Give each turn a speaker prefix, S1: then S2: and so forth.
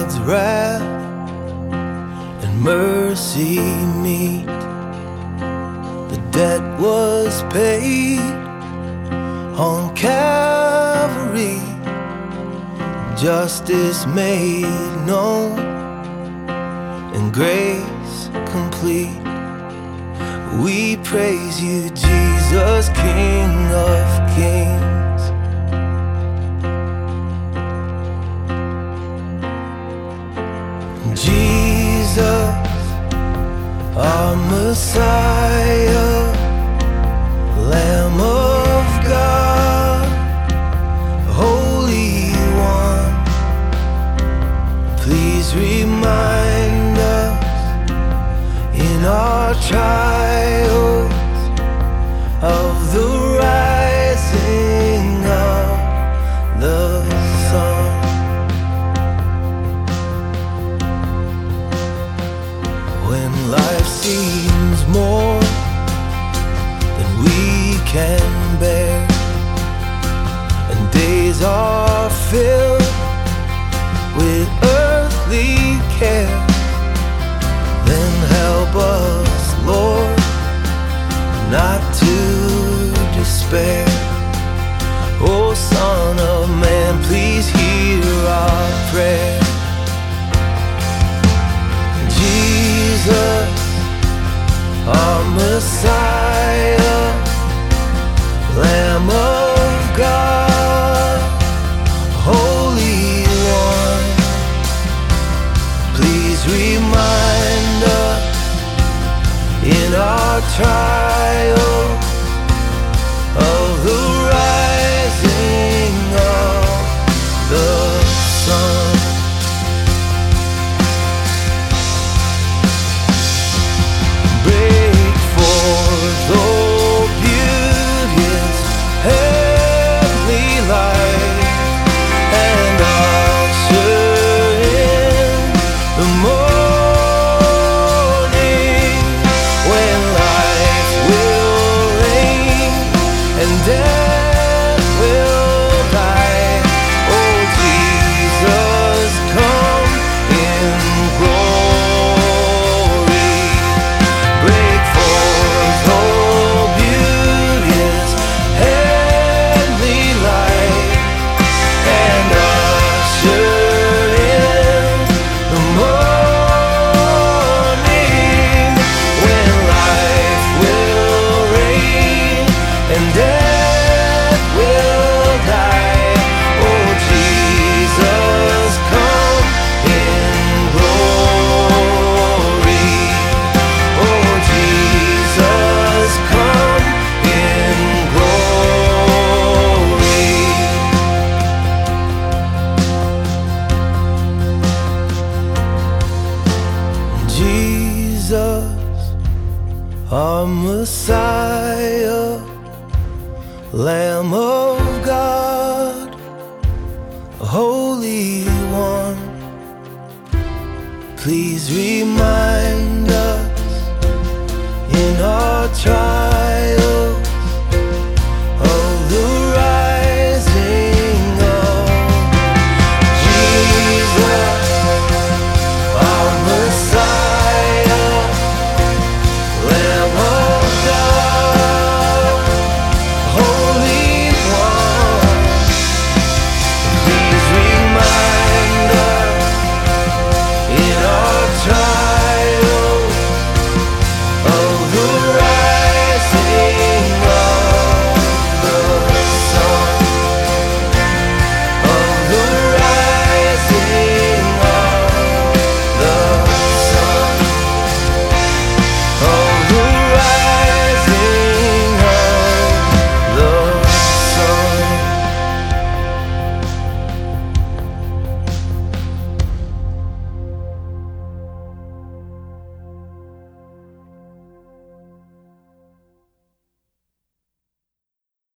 S1: God's wrath and mercy meet. The debt was paid on Calvary, justice made known, and grace complete. We praise you, Jesus, King of Kings. Jesus, our Messiah, Lamb of God, Holy One, please remind us in our trials of the rising of the sun. When life seems more than we can bear, and days are filled with earthly care, then help us, Lord, not to despair. Oh, Son of Man, please hear our prayer. Jesus, our Messiah, Lamb of God, Holy One, please remind us in our trials of the rising of the sun. Break forth, oh beauteous heavenly light, and usher in the morning, when life will reign and death will die. Oh Jesus, come in glory. Break forth, oh beauteous heavenly light, and usher in the morning, when life will reign and death will die. Oh Jesus, come in glory. Oh Jesus, come in glory. Jesus, our Messiah, Lamb of God, Holy One, please remind us in our trials